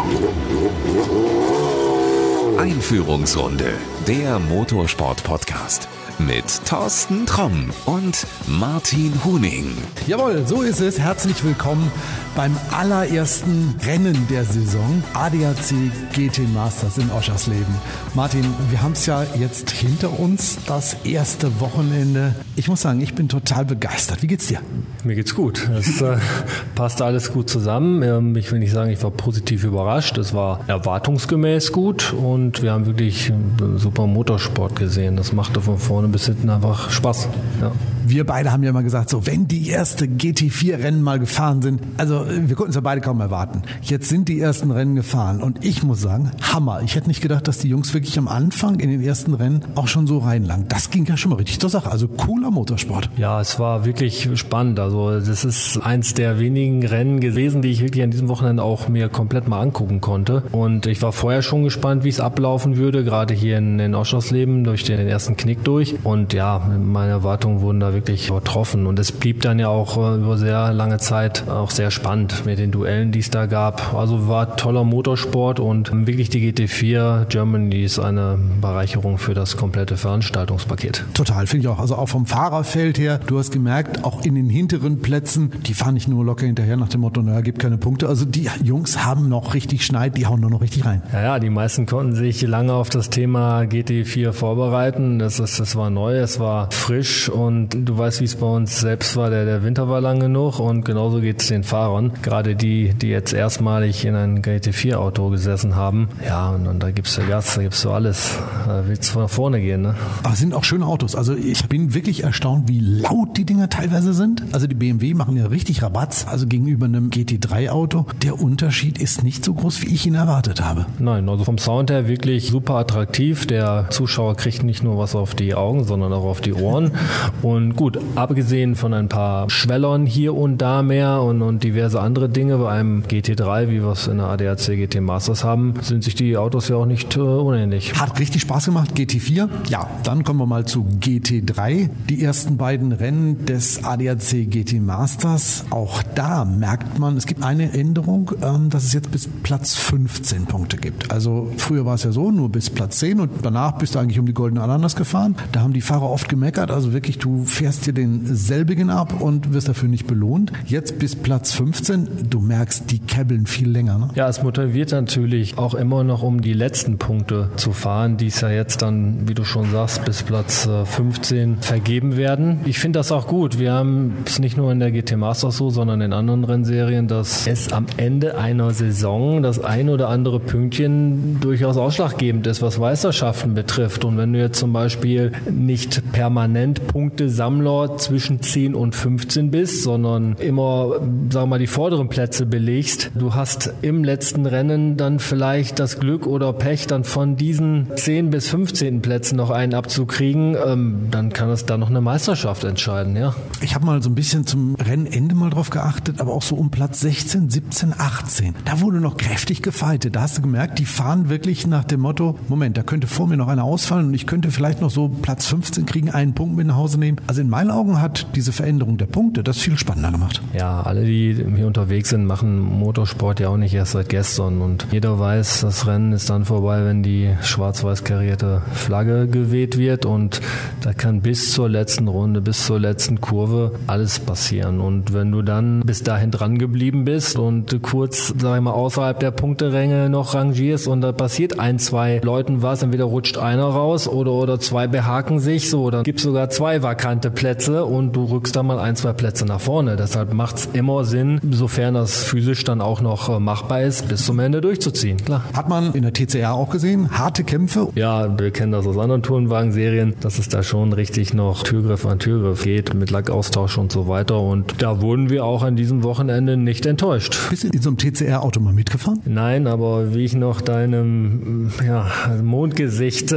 Einführungsrunde, der Motorsport-Podcast mit Thorsten Tromm und Martin Huning. Jawohl, so ist es. Herzlich willkommen beim allerersten Rennen der Saison. ADAC GT Masters in Oschersleben. Martin, wir haben es ja jetzt hinter uns, das erste Wochenende. Ich muss sagen, ich bin total begeistert. Wie geht's dir? Mir geht's gut. Es passt alles gut zusammen. Ich will nicht sagen, ich war positiv überrascht. Es war erwartungsgemäß gut und wir haben wirklich super Motorsport gesehen. Das machte von vorne bis hinten einfach Spaß. Ja. Wir beide haben ja mal gesagt, so wenn die erste GT4-Rennen mal gefahren sind, also wir konnten es ja beide kaum erwarten. Jetzt sind die ersten Rennen gefahren und ich muss sagen, Hammer. Ich hätte nicht gedacht, dass die Jungs wirklich am Anfang in den ersten Rennen auch schon so reinlangen. Das ging ja schon mal richtig zur Sache. Also cooler Motorsport. Ja, es war wirklich spannend. Also das ist eins der wenigen Rennen gewesen, die ich wirklich an diesem Wochenende auch mir komplett mal angucken konnte. Und ich war vorher schon gespannt, wie es ablaufen würde, gerade hier in Oschersleben durch den ersten Knick durch. Und ja, meine Erwartungen wurden da wirklich übertroffen. Und es blieb dann ja auch über sehr lange Zeit auch sehr spannend mit den Duellen, die es da gab. Also war toller Motorsport und wirklich die GT4 Germany ist eine Bereicherung für das komplette Veranstaltungspaket. Total, finde ich auch. Also auch vom Fahrerfeld her, du hast gemerkt, auch in den hinteren Plätzen, die fahren nicht nur locker hinterher nach dem Motto, naja, gibt keine Punkte. Also die Jungs haben noch richtig Schneid, die hauen nur noch richtig rein. Ja, die meisten konnten sich lange auf das Thema GT4 vorbereiten. Das war neu, es war frisch und du weißt, wie es bei uns selbst war. Der Winter war lang genug und genauso geht es den Fahrern. Gerade die jetzt erstmalig in ein GT4-Auto gesessen haben. Ja, und da gibst du Gas, da gibst du alles. Da willst du nach vorne gehen, ne? Aber es sind auch schöne Autos. Also ich bin wirklich erstaunt, wie laut die Dinger teilweise sind. Also die BMW machen ja richtig Rabatz, also gegenüber einem GT3-Auto. Der Unterschied ist nicht so groß, wie ich ihn erwartet habe. Nein, also vom Sound her wirklich super attraktiv. Der Zuschauer kriegt nicht nur was auf die Augen, sondern auch auf die Ohren. Und gut, abgesehen von ein paar Schwellern hier und da mehr und diverse andere Dinge bei einem GT3, wie wir es in der ADAC GT Masters haben, sind sich die Autos ja auch nicht unähnlich. Hat richtig Spaß gemacht, GT4. Ja, dann kommen wir mal zu GT3. Die ersten beiden Rennen des ADAC GT Masters. Auch da merkt man, es gibt eine Änderung, dass es jetzt bis Platz 15 Punkte gibt. Also früher war es ja so, nur bis Platz 10 und danach bist du eigentlich um die goldene Ananas gefahren. Da haben die Fahrer oft gemeckert, also wirklich, du fährst dir denselbigen ab und wirst dafür nicht belohnt. Jetzt bis Platz 15, du merkst, die käbbeln viel länger. Ne? Ja, es motiviert natürlich auch immer noch, um die letzten Punkte zu fahren, die es ja jetzt dann, wie du schon sagst, bis Platz 15 vergeben werden. Ich finde das auch gut. Wir haben es nicht nur in der GT Masters so, sondern in anderen Rennserien, dass es am Ende einer Saison das ein oder andere Pünktchen durchaus ausschlaggebend ist, was Meisterschaften betrifft. Und wenn du jetzt zum Beispiel nicht permanent Punktesammler zwischen 10 und 15 bist, sondern immer, sagen wir mal, die vorderen Plätze belegst, du hast im letzten Rennen dann vielleicht das Glück oder Pech, dann von diesen 10 bis 15 Plätzen noch einen abzukriegen, dann kann es da noch eine Meisterschaft entscheiden, ja. Ich habe mal so ein bisschen zum Rennende mal drauf geachtet, aber auch so um Platz 16, 17, 18. Da wurde noch kräftig gefeitet. Da hast du gemerkt, die fahren wirklich nach dem Motto, Moment, da könnte vor mir noch einer ausfallen und ich könnte vielleicht noch so Platz 15 kriegen, einen Punkt mit nach Hause nehmen. Also in meinen Augen hat diese Veränderung der Punkte das viel spannender gemacht. Ja, alle, die hier unterwegs sind, machen Motorsport ja auch nicht erst seit gestern und jeder weiß, das Rennen ist dann vorbei, wenn die schwarz-weiß karierte Flagge geweht wird und da kann bis zur letzten Runde, bis zur letzten Kurve alles passieren und wenn du dann bis dahin dran geblieben bist und kurz, sag ich mal, außerhalb der Punkteränge noch rangierst und da passiert ein, zwei Leuten was, entweder rutscht einer raus oder zwei behaken sich, so, dann gibt es sogar zwei vakante Plätze und du rückst dann mal ein, zwei Plätze nach vorne. Deshalb macht es immer Sinn, sofern das physisch dann auch noch machbar ist, bis zum Ende durchzuziehen. Klar. Hat man in der TCR auch gesehen, harte Kämpfe? Ja, wir kennen das aus anderen Tourenwagen-Serien, dass es da schon richtig noch Türgriff an Türgriff geht, mit Lackaustausch und so weiter und da wurden wir auch an diesem Wochenende nicht enttäuscht. Bist du in so einem TCR-Auto mal mitgefahren? Nein, aber wie ich noch deinem Mondgesicht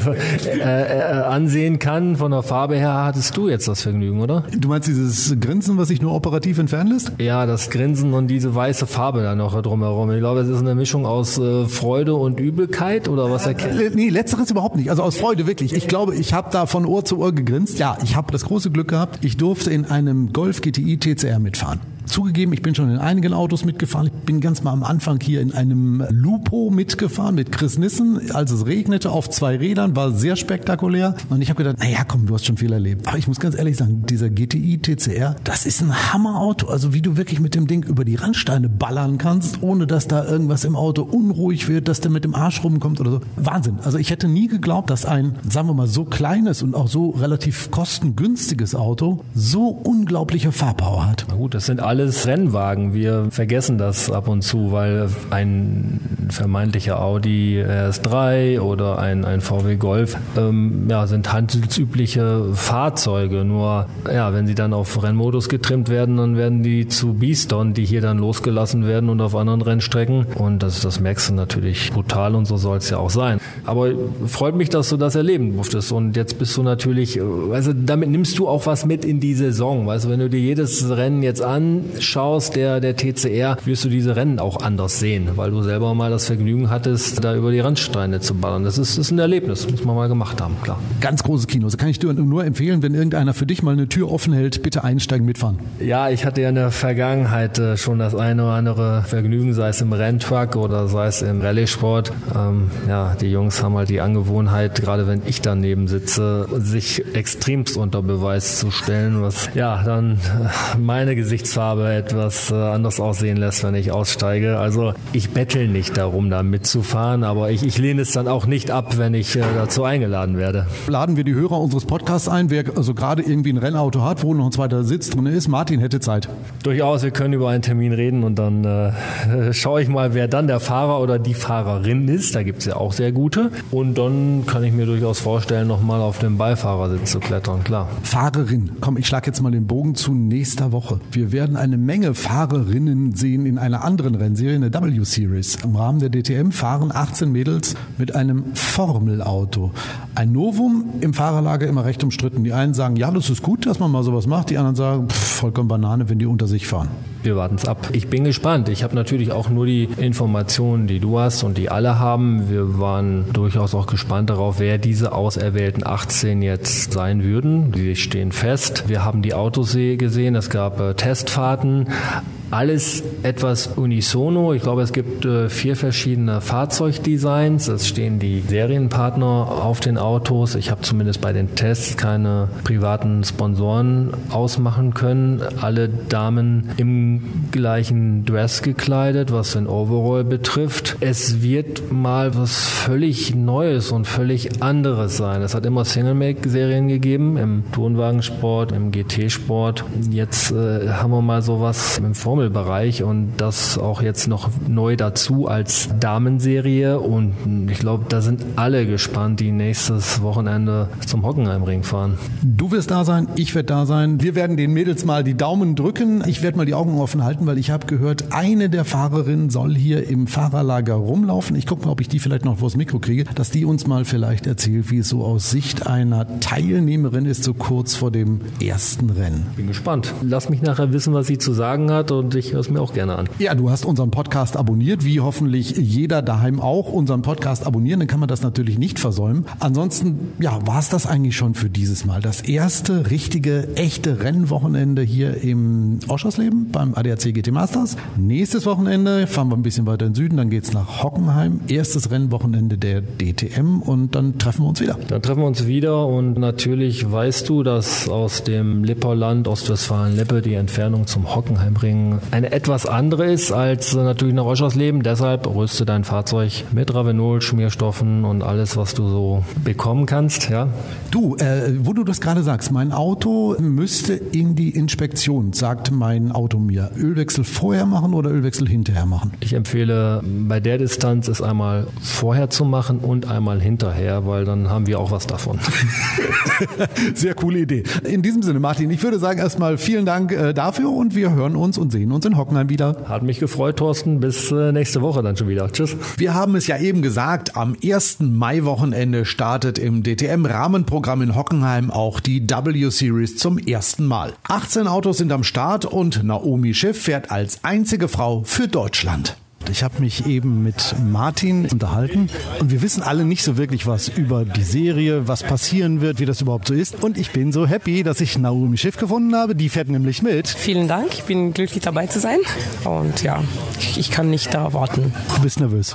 ansehen kann, von der Farbe her, hattest du jetzt das Vergnügen, oder? Du meinst dieses Grinsen, was sich nur operativ entfernen lässt? Ja, das Grinsen und diese weiße Farbe da noch drumherum. Ich glaube, es ist eine Mischung aus Freude und Übelkeit oder was erkennt? Nee, letzteres überhaupt nicht. Also aus Freude wirklich. Ich glaube, ich habe da von Ohr zu Ohr gegrinst. Ja, ich habe das große Glück gehabt, ich durfte in einem Golf GTI TCR mitfahren. Zugegeben, ich bin schon in einigen Autos mitgefahren. Ich bin ganz mal am Anfang hier in einem Lupo mitgefahren mit Chris Nissen, als es regnete auf 2 Rädern, war sehr spektakulär. Und ich habe gedacht, naja, komm, du hast schon viel erlebt. Aber ich muss ganz ehrlich sagen, dieser GTI TCR, das ist ein Hammerauto. Also wie du wirklich mit dem Ding über die Randsteine ballern kannst, ohne dass da irgendwas im Auto unruhig wird, dass der mit dem Arsch rumkommt oder so. Wahnsinn. Also ich hätte nie geglaubt, dass ein, sagen wir mal, so kleines und auch so relativ kostengünstiges Auto so unglaubliche Fahrpower hat. Na gut, das sind alles Rennwagen. Wir vergessen das ab und zu, weil ein vermeintlicher Audi RS3 oder ein VW Golf sind handelsübliche Fahrzeuge. Nur wenn sie dann auf Rennmodus getrimmt werden, dann werden die zu Beastern, die hier dann losgelassen werden und auf anderen Rennstrecken. Und das merkst du natürlich brutal und so soll es ja auch sein. Aber freut mich, dass du das erleben durftest. Und jetzt bist du natürlich, damit nimmst du auch was mit in die Saison. Weißt du, wenn du dir jedes Rennen jetzt anschaust, der TCR, wirst du diese Rennen auch anders sehen, weil du selber mal das Vergnügen hattest, da über die Randsteine zu ballern. Das ist ein Erlebnis, muss man mal gemacht haben, klar. Ganz großes Kino. Das kann ich dir nur empfehlen, wenn irgendeiner für dich mal eine Tür offen hält, bitte einsteigen, mitfahren. Ja, ich hatte ja in der Vergangenheit schon das eine oder andere Vergnügen, sei es im Renntruck oder sei es im Rallye-Sport. Die Jungs haben halt die Angewohnheit, gerade wenn ich daneben sitze, sich extremst unter Beweis zu stellen, was dann meine Gesichtsfarbe etwas anders aussehen lässt, wenn ich aussteige. Also ich bettel nicht darum, da mitzufahren, aber ich lehne es dann auch nicht ab, wenn ich dazu eingeladen werde. Laden wir die Hörer unseres Podcasts ein, wer also gerade irgendwie ein Rennauto hat, wo noch ein zweiter Sitz drin ist. Martin hätte Zeit. Durchaus, wir können über einen Termin reden und dann schaue ich mal, wer dann der Fahrer oder die Fahrerin ist. Da gibt es ja auch sehr gute. Und dann kann ich mir durchaus vorstellen, nochmal auf dem Beifahrersitz zu klettern, klar. Fahrerin. Komm, ich schlage jetzt mal den Bogen zu nächster Woche. Wir werden eine Menge Fahrerinnen sehen in einer anderen Rennserie, in der W-Series. Im Rahmen der DTM fahren 18 Mädels mit einem Formelauto. Ein Novum, im Fahrerlager immer recht umstritten. Die einen sagen, ja, das ist gut, dass man mal sowas macht. Die anderen sagen, vollkommen Banane, wenn die unter sich fahren. Wir warten es ab. Ich bin gespannt. Ich habe natürlich auch nur die Informationen, die du hast und die alle haben. Wir waren durchaus auch gespannt darauf, wer diese auserwählten 18 jetzt sein würden. Die stehen fest. Wir haben die Autos gesehen. Es gab Testfahrten. Alles etwas unisono. Ich glaube, es gibt 4 verschiedene Fahrzeugdesigns. Es stehen die Serienpartner auf den Autos. Ich habe zumindest bei den Tests keine privaten Sponsoren ausmachen können. Alle Damen im gleichen Dress gekleidet, was den Overall betrifft. Es wird mal was völlig Neues und völlig anderes sein. Es hat immer Single-Make-Serien gegeben, im Tourenwagensport, im GT-Sport. Jetzt haben wir mal sowas im Formelbereich und das auch jetzt noch neu dazu als Damenserie. Und ich glaube, da sind alle gespannt, die nächstes Wochenende zum Hockenheimring fahren. Du wirst da sein, ich werde da sein. Wir werden den Mädels mal die Daumen drücken. Ich werde mal die Augen offen halten, weil ich habe gehört, eine der Fahrerinnen soll hier im Fahrerlager rumlaufen. Ich gucke mal, ob ich die vielleicht noch vors Mikro kriege, dass die uns mal vielleicht erzählt, wie es so aus Sicht einer Teilnehmerin ist, so kurz vor dem ersten Rennen. Bin gespannt. Lass mich nachher wissen, was sie zu sagen hat und ich höre es mir auch gerne an. Ja, du hast unseren Podcast abonniert, wie hoffentlich jeder daheim auch unseren Podcast abonnieren, dann kann man das natürlich nicht versäumen. Ansonsten, war es das eigentlich schon für dieses Mal. Das erste richtige, echte Rennwochenende hier im Oschersleben beim ADAC GT Masters. Nächstes Wochenende fahren wir ein bisschen weiter in den Süden, dann geht es nach Hockenheim. Erstes Rennwochenende der DTM und dann treffen wir uns wieder. Dann treffen wir uns wieder und natürlich weißt du, dass aus dem Lipperland, Ostwestfalen-Lippe, die Entfernung zum Hockenheimring eine etwas andere ist als natürlich nach Oschersleben. Deshalb rüste dein Fahrzeug mit Ravenol, Schmierstoffen und alles, was du so bekommen kannst. Ja? Du, wo du das gerade sagst, mein Auto müsste in die Inspektion, sagt mein Auto mir. Ölwechsel vorher machen oder Ölwechsel hinterher machen? Ich empfehle bei der Distanz es einmal vorher zu machen und einmal hinterher, weil dann haben wir auch was davon. Sehr coole Idee. In diesem Sinne, Martin, ich würde sagen erstmal vielen Dank dafür und wir hören uns und sehen uns in Hockenheim wieder. Hat mich gefreut, Thorsten. Bis nächste Woche dann schon wieder. Tschüss. Wir haben es ja eben gesagt, am 1. Mai-Wochenende startet im DTM-Rahmenprogramm in Hockenheim auch die W-Series zum ersten Mal. 18 Autos sind am Start und Naomi Schiff fährt als einzige Frau für Deutschland. Ich habe mich eben mit Martin unterhalten und wir wissen alle nicht so wirklich was über die Serie, was passieren wird, wie das überhaupt so ist. Und ich bin so happy, dass ich Naomi Schiff gefunden habe. Die fährt nämlich mit. Vielen Dank, ich bin glücklich dabei zu sein und ja, ich kann nicht da warten. Du bist nervös?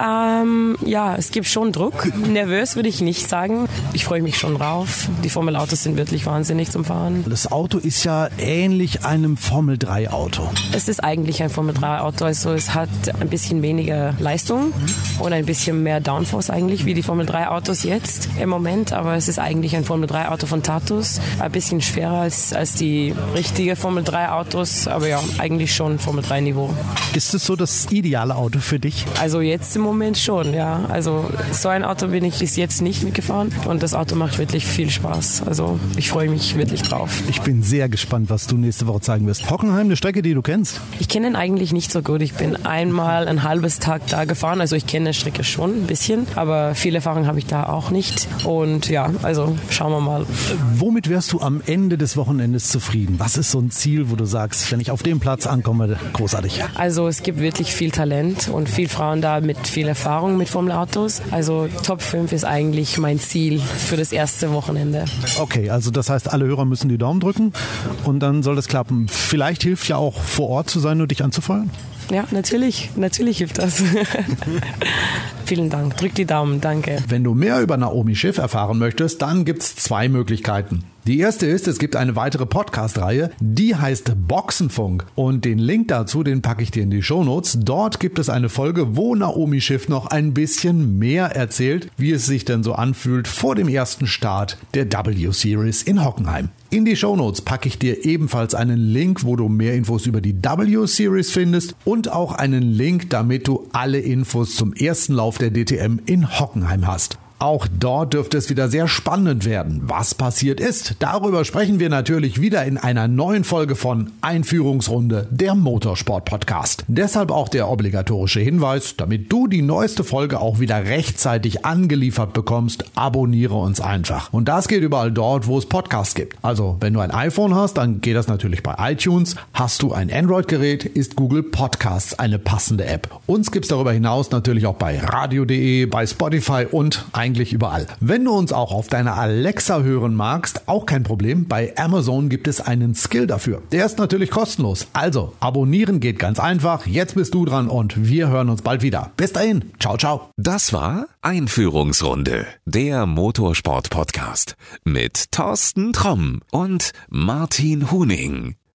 Ja, es gibt schon Druck. Nervös würde ich nicht sagen. Ich freue mich schon drauf. Die Formel-Autos sind wirklich wahnsinnig zum Fahren. Das Auto ist ja ähnlich einem Formel-3-Auto. Es ist eigentlich ein Formel-3-Auto, also es hat ein bisschen weniger Leistung und ein bisschen mehr Downforce eigentlich, wie die Formel-3-Autos jetzt im Moment, aber es ist eigentlich ein Formel-3-Auto von Tatuus, ein bisschen schwerer als die richtige Formel-3-Autos, aber ja, eigentlich schon Formel-3-Niveau. Ist es so das ideale Auto für dich? Also jetzt im Moment schon, ja. Also so ein Auto bin ich bis jetzt nicht mitgefahren und das Auto macht wirklich viel Spaß. Also ich freue mich wirklich drauf. Ich bin sehr gespannt, was du nächste Woche zeigen wirst. Hockenheim, eine Strecke, die du kennst? Ich kenne ihn eigentlich nicht so gut. Ich bin einmal ein halbes Tag da gefahren. Also ich kenne die Strecke schon ein bisschen, aber viel Erfahrung habe ich da auch nicht. Und ja, also schauen wir mal. Womit wärst du am Ende des Wochenendes zufrieden? Was ist so ein Ziel, wo du sagst, wenn ich auf dem Platz ankomme, großartig? Also es gibt wirklich viel Talent und viele Frauen da mit viel Erfahrung mit Formel-Autos. Also Top 5 ist eigentlich mein Ziel für das erste Wochenende. Okay, also das heißt, alle Hörer müssen die Daumen drücken und dann soll das klappen. Vielleicht hilft ja auch vor Ort zu sein und dich anzufeuern? Ja, natürlich hilft das. Vielen Dank, drück die Daumen, danke. Wenn du mehr über Naomi Schiff erfahren möchtest, dann gibt es 2 Möglichkeiten. Die erste ist, es gibt eine weitere Podcast-Reihe, die heißt Boxenfunk. Und den Link dazu, den packe ich dir in die Shownotes. Dort gibt es eine Folge, wo Naomi Schiff noch ein bisschen mehr erzählt, wie es sich denn so anfühlt vor dem ersten Start der W-Series in Hockenheim. In die Shownotes packe ich dir ebenfalls einen Link, wo du mehr Infos über die W-Series findest und auch einen Link, damit du alle Infos zum ersten Lauf der DTM in Hockenheim hast. Auch dort dürfte es wieder sehr spannend werden, was passiert ist. Darüber sprechen wir natürlich wieder in einer neuen Folge von Einführungsrunde, der Motorsport-Podcast. Deshalb auch der obligatorische Hinweis, damit du die neueste Folge auch wieder rechtzeitig angeliefert bekommst, abonniere uns einfach. Und das geht überall dort, wo es Podcasts gibt. Also, wenn du ein iPhone hast, dann geht das natürlich bei iTunes. Hast du ein Android-Gerät, ist Google Podcasts eine passende App. Uns gibt's darüber hinaus natürlich auch bei radio.de, bei Spotify und eigentlich überall. Wenn du uns auch auf deiner Alexa hören magst, auch kein Problem. Bei Amazon gibt es einen Skill dafür. Der ist natürlich kostenlos. Also, abonnieren geht ganz einfach. Jetzt bist du dran und wir hören uns bald wieder. Bis dahin. Ciao, ciao. Das war Einführungsrunde, der Motorsport-Podcast mit Thorsten Tromm und Martin Huning.